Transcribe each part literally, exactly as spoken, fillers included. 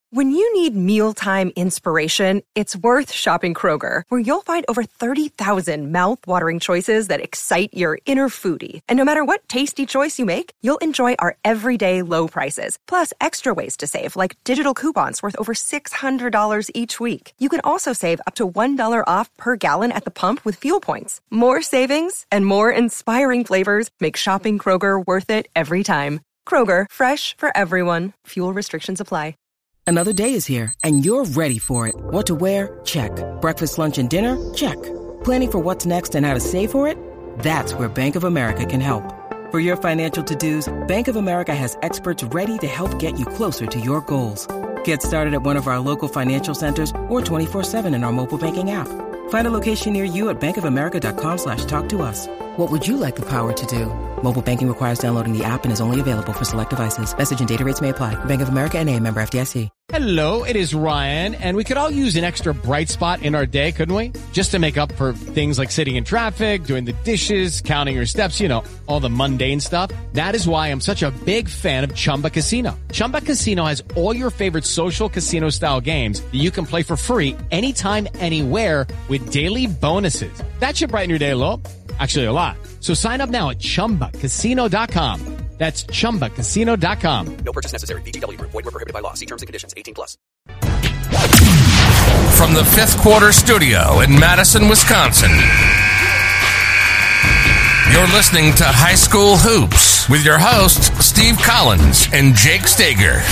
When you need mealtime inspiration, it's worth shopping Kroger, where you'll find over thirty thousand mouth-watering choices that excite your inner foodie. And no matter what tasty choice you make, you'll enjoy our everyday low prices, plus extra ways to save, like digital coupons worth over six hundred dollars each week. You can also save up to one dollar off per gallon at the pump with fuel points. More savings and more inspiring flavors make shopping Kroger worth it every time. Kroger, fresh for everyone. Fuel restrictions apply. Another day is here, and you're ready for it. What to wear? Check. Breakfast, lunch, and dinner? Check. Planning for what's next and how to save for it? That's where Bank of America can help. For your financial to-dos, Bank of America has experts ready to help get you closer to your goals. Get started at one of our local financial centers or twenty-four seven in our mobile banking app. Find a location near you at bankofamerica.com slash talk to us. What would you like the power to do? Mobile banking requires downloading the app and is only available for select devices. Message and data rates may apply. Bank of America N A, member F D I C. Hello, it is Ryan, and we could all use an extra bright spot in our day, couldn't we? Just to make up for things like sitting in traffic, doing the dishes, counting your steps, you know, all the mundane stuff. That is why I'm such a big fan of Chumba Casino. Chumba Casino has all your favorite social casino-style games that you can play for free anytime, anywhere with daily bonuses. That should brighten your day a little. Actually, a lot. So sign up now at chumba casino dot com. That's chumba casino dot com. No purchase necessary. V G W. Void where prohibited by law. See terms and conditions. eighteen plus. From the Fifth Quarter Studio in Madison, Wisconsin, you're listening to High School Hoops with your hosts, Steve Collins and Jake Stager.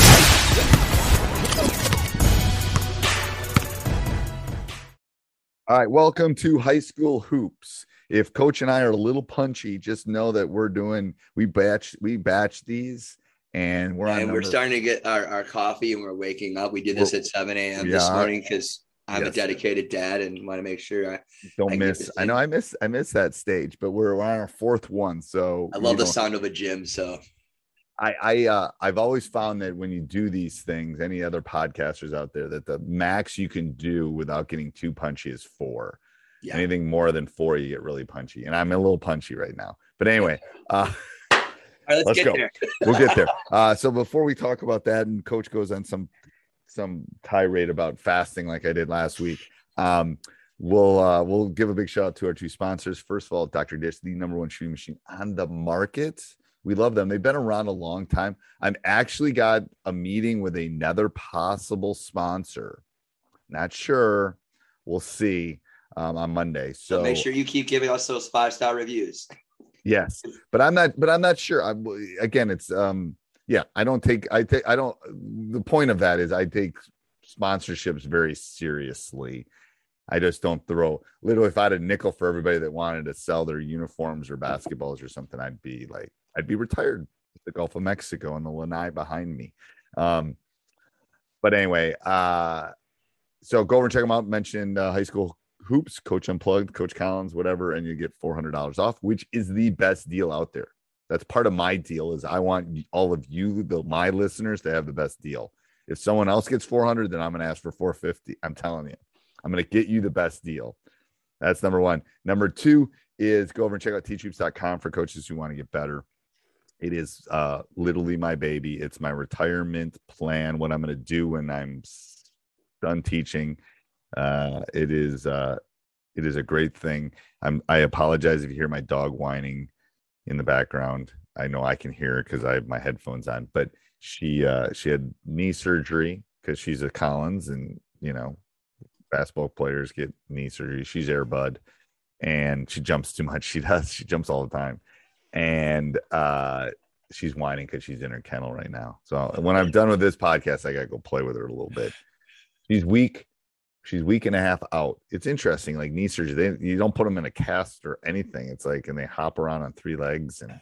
All right, welcome to High School Hoops. If Coach and I are a little punchy, just know that we're doing, we batch, we batch these, and we're on. And we're starting to get our, our coffee, and we're waking up. We did this at seven a.m. this morning because I'm yes. a dedicated dad and want to make sure I don't I miss. I know I miss, I miss that stage, but we're, we're on our fourth one. So I love the sound of a gym. So I, I, uh, I've always found that when you do these things, any other podcasters out there, that the max you can do without getting too punchy is four. Yeah. Anything more than four, you get really punchy, and I'm a little punchy right now. But anyway, uh, All right, let's, let's get go. There. We'll get there. Uh, so before we talk about that, and Coach goes on some some tirade about fasting like I did last week, um, we'll uh, we'll give a big shout out to our two sponsors. First of all, Doctor Dish, the number one shooting machine on the market. We love them. They've been around a long time. I'm actually got a meeting with another possible sponsor. Not sure. We'll see. Um, on Monday, so, so make sure you keep giving us those five star reviews. Yes, but I'm not. But I'm not sure. I'm again. It's um. Yeah, I don't take. I take. I don't. The point of that is I take sponsorships very seriously. I just don't throw. Literally, if I had a nickel for everybody that wanted to sell their uniforms or basketballs or something, I'd be like, I'd be retired at the Gulf of Mexico and the lanai behind me. Um, but anyway, uh, so go over and check them out. Mention uh, High School Hoops, Coach Unplugged, Coach Collins, whatever, and you get four hundred dollars off, which is the best deal out there. That's part of my deal is I want all of you, the, my listeners, to have the best deal. If someone else gets four hundred, then I'm going to ask for four fifty. I'm telling you, I'm going to get you the best deal. That's number one. Number two is go over and check out teach hoops dot com for coaches who want to get better. It is uh, literally my baby. It's my retirement plan, what I'm going to do when I'm done teaching. Uh, it is uh, it is a great thing. I'm I apologize if you hear my dog whining in the background. I know I can hear it because I have my headphones on. But she uh, she had knee surgery because she's a Collins, and you know, basketball players get knee surgery. She's Air Bud, and she jumps too much. She does. She jumps all the time, and uh, she's whining because she's in her kennel right now. So when I'm done with this podcast, I gotta go play with her a little bit. She's weak. She's week and a half out. It's interesting, like knee surgery. They, you don't put them in a cast or anything. It's like, and they hop around on three legs and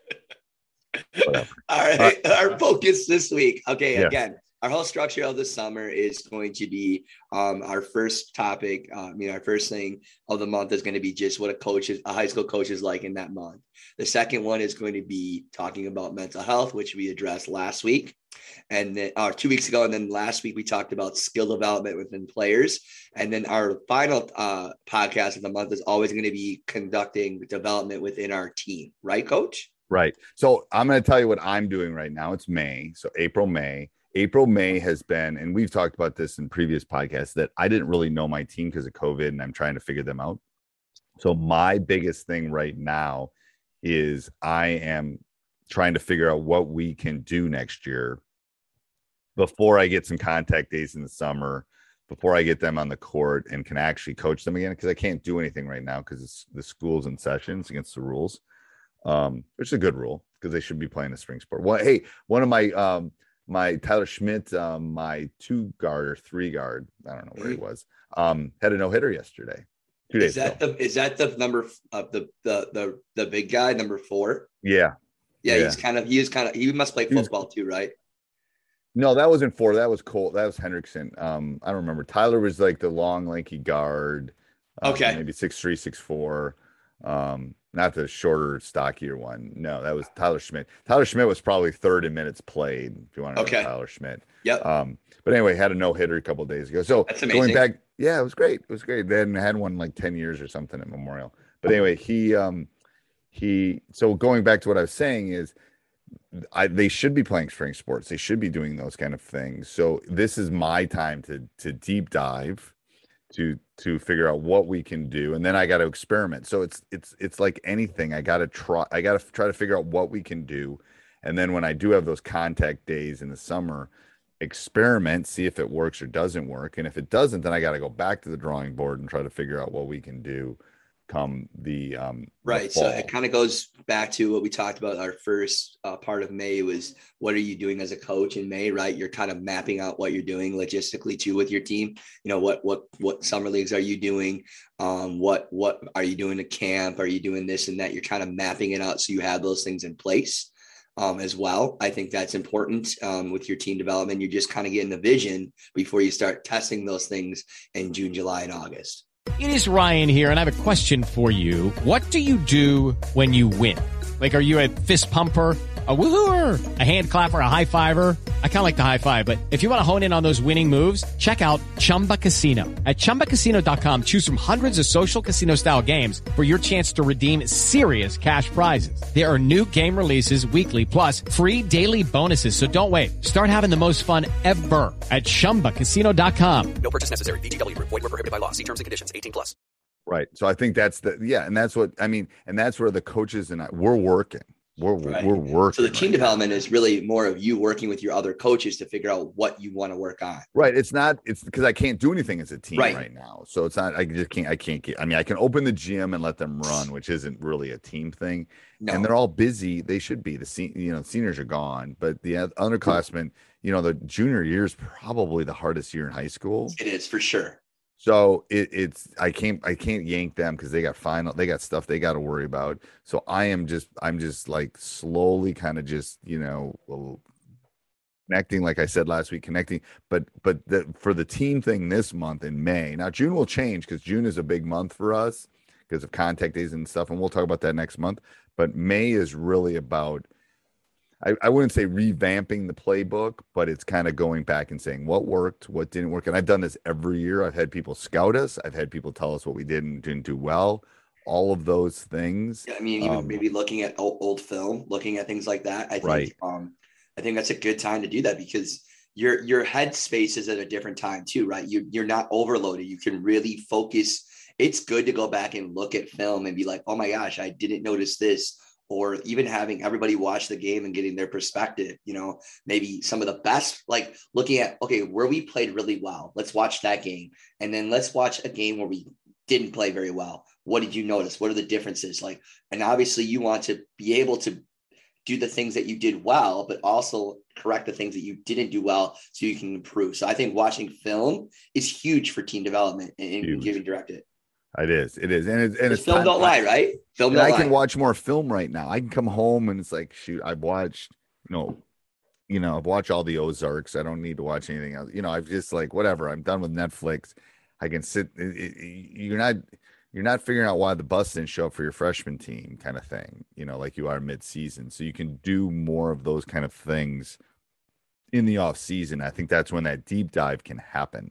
whatever. All right, uh, our focus this week. Okay, yeah. Again, our whole structure of the summer is going to be um, our first topic. Uh, I mean, our first thing of the month is going to be just what a coach is, a high school coach is like in that month. The second one is going to be talking about mental health, which we addressed last week. And then or two weeks ago. And then last week we talked about skill development within players. And then our final uh, podcast of the month is always going to be conducting development within our team. Right, Coach? Right. So I'm going to tell you what I'm doing right now. It's May. So April, May. April, May has been, and we've talked about this in previous podcasts, that I didn't really know my team because of COVID, and I'm trying to figure them out. So my biggest thing right now is I am trying to figure out what we can do next year before I get some contact days in the summer, before I get them on the court and can actually coach them again, because I can't do anything right now because the school's in sessions against the rules, um, which is a good rule because they should be playing a spring sport. Well, hey, one of my um, my Tyler Schmidt, um, my two guard or three guard, I don't know where he was, um, had a no hitter yesterday. Two days is that ago. the is that the number of the the the the big guy, number four? Yeah. yeah, yeah. He's kind of he is kind of he must play football too, right? No, that wasn't four. That was Cole. That was Hendrickson. Um, I don't remember. Tyler was like the long, lanky guard. Um, Okay. Maybe six three, six four. Um, not the shorter, stockier one. No, that was Tyler Schmidt. Tyler Schmidt was probably third in minutes played. If you want to know Okay. Tyler Schmidt. Yep. Um, but anyway, had a no hitter a couple of days ago. So That's amazing. going back, yeah, it was great. It was great. They hadn't had one like ten years or something at Memorial. But anyway, he um he so going back to what I was saying is I, they should be playing spring sports. They should be doing those kind of things. So this is my time to to deep dive, to to figure out what we can do, and then I got to experiment. So it's it's it's like anything. I got to try. I got to try to figure out what we can do, and then when I do have those contact days in the summer, experiment, see if it works or doesn't work, and if it doesn't, then I got to go back to the drawing board and try to figure out what we can do come the um Right. the So fall. it kind of goes back to what we talked about. Our first uh, part of May was what are you doing as a coach in May, right? You're kind of mapping out what you're doing logistically too with your team. You know, what, what, what summer leagues are you doing? Um, what, what are you doing at camp? Are you doing this and that? You're kind of mapping it out. So you have those things in place um, as well. I think that's important um, with your team development. You're just kind of getting the vision before you start testing those things in June, July, and August. It is Ryan here, and I have a question for you. What do you do when you win? Like, are you a fist pumper, a woohooer, a hand clapper, a high fiver? I kind of like the high five, but if you want to hone in on those winning moves, check out Chumba Casino. At chumba casino dot com, choose from hundreds of social casino style games for your chance to redeem serious cash prizes. There are new game releases weekly, plus free daily bonuses. So don't wait. Start having the most fun ever at chumba casino dot com. No purchase necessary. V G W Group. Void where prohibited by law. See terms and conditions. eighteen plus. Right. So I think that's the, yeah. And that's what, I mean, and that's where the coaches and I, we're working. We're, Right. we're working. So the team right development is really more of you working with your other coaches to figure out what you want to work on. Right. It's not, it's because I can't do anything as a team Right. right now. So it's not, I just can't, I can't get, I mean, I can open the gym and let them run, which isn't really a team thing. No. And they're all busy. They should be. The se- you know, seniors are gone, but the underclassmen, you know, the junior year is probably the hardest year in high school. It is for sure. So it, it's I can't I can't yank them because they got final they got stuff they got to worry about. So I am just I'm just like slowly kind of just you know connecting, like I said last week, connecting. But but the, for the team thing this month in May, now June will change because June is a big month for us because of contact days and stuff, and we'll talk about that next month. But May is really about. I, I wouldn't say revamping the playbook, but it's kind of going back and saying what worked, what didn't work. And I've done this every year. I've had people scout us. I've had people tell us what we did and didn't do well. All of those things. Yeah, I mean, even Um, maybe looking at old, old film, looking at things like that. I think, Right. um, I think that's a good time to do that because your your head space is at a different time too, right? You you're not overloaded. You can really focus. It's good to go back and look at film and be like, oh my gosh, I didn't notice this. Or even having everybody watch the game and getting their perspective, you know, maybe some of the best, like looking at, okay, where we played really well, let's watch that game. And then let's watch a game where we didn't play very well. What did you notice? What are the differences? Like, and obviously you want to be able to do the things that you did well, but also correct the things that you didn't do well so you can improve. So I think watching film is huge for team development and, and giving directed. It is. It is. And, it, and it's film time- don't lie, right? Film And don't I lie. can watch more film right now. I can come home and it's like, shoot, I've watched, you know, you know, I've watched all the Ozarks. I don't need to watch anything else. You know, I've just like, whatever. I'm done with Netflix. I can sit. It, it, you're not, you're not figuring out why the bus didn't show up for your freshman team kind of thing, you know, like you are mid-season. So you can do more of those kind of things in the off season. I think that's when that deep dive can happen.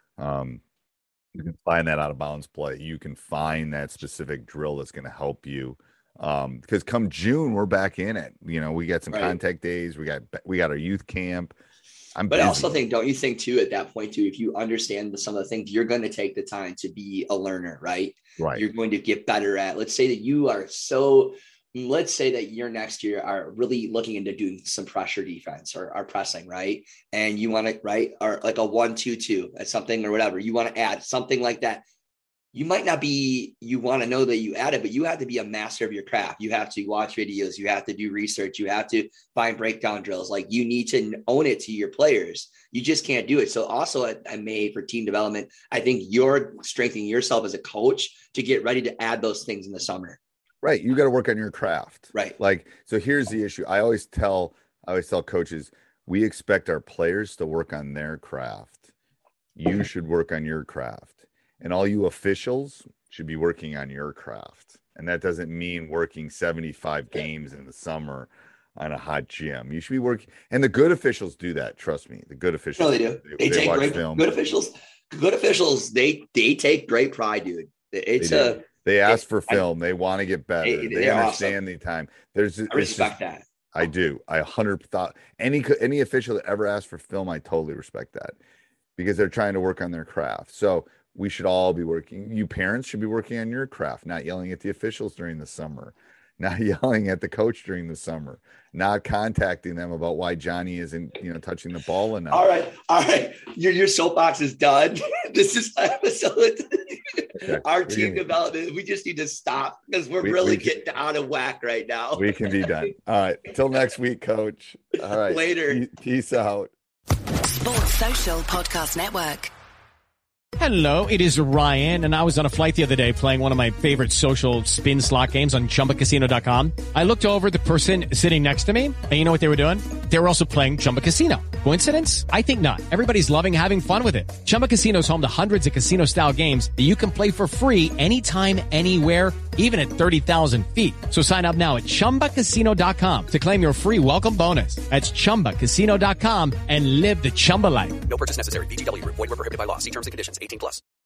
Um, You can find that out of bounds play. You can find that specific drill that's going to help you. Um, because come June, we're back in it. You know, we got some Right. contact days. We got we got our youth camp. I'm but busy. I also think, don't you think too, at that point too, if you understand the, some of the things, you're going to take the time to be a learner, right? Right. You're going to get better at, let's say that you are so, let's say that you're next year are really looking into doing some pressure defense or, or pressing, right? And you want to, right, or like a one, two, two at something or whatever, you want to add something like that. You might not be, you want to know that you add it, but you have to be a master of your craft. You have to watch videos. You have to do research. You have to find breakdown drills. Like you need to own it to your players. You just can't do it. So also at, at May for team development, I think you're strengthening yourself as a coach to get ready to add those things in the summer. Right. You got to work on your craft. Right. Like, so here's the issue. I always tell, I always tell coaches, we expect our players to work on their craft. You should work on your craft. And all you officials should be working on your craft. And that doesn't mean working seventy-five games in the summer on a hot gym. You should be working. And the good officials do that. Trust me. The good officials. No, they do. They, they, they take great, film. good officials. Good officials. They, they take great pride, dude. It's they a, they ask it, for film. I, they want to get better. They, they understand awesome. the time. There's, I respect just, that. I do. I a hundred thought any, any official that ever asked for film, I totally respect that because they're trying to work on their craft. So, we should all be working. You parents should be working on your craft, not yelling at the officials during the summer, not yelling at the coach during the summer, not contacting them about why Johnny isn't, you know, touching the ball enough. All right. All right. Your, your soapbox is done. This is episode. Okay. Our team we development. We just need to stop because we're we, really we can, getting out of whack right now. We can be done. All right. Until next week, coach. All right. Later. Peace out. Sports Social Podcast Network. Hello, it is Ryan, and I was on a flight the other day playing one of my favorite social spin slot games on Chumba Casino dot com. I looked over at the person sitting next to me, and you know what they were doing? They were also playing Chumba Casino. Coincidence? I think not. Everybody's loving having fun with it. Chumba Casino is home to hundreds of casino-style games that you can play for free anytime, anywhere, even at thirty thousand feet. So sign up now at Chumba Casino dot com to claim your free welcome bonus. That's Chumba Casino dot com and live the Chumba life. No purchase necessary. V G W. Void where prohibited by law. See terms and conditions. eighteen plus.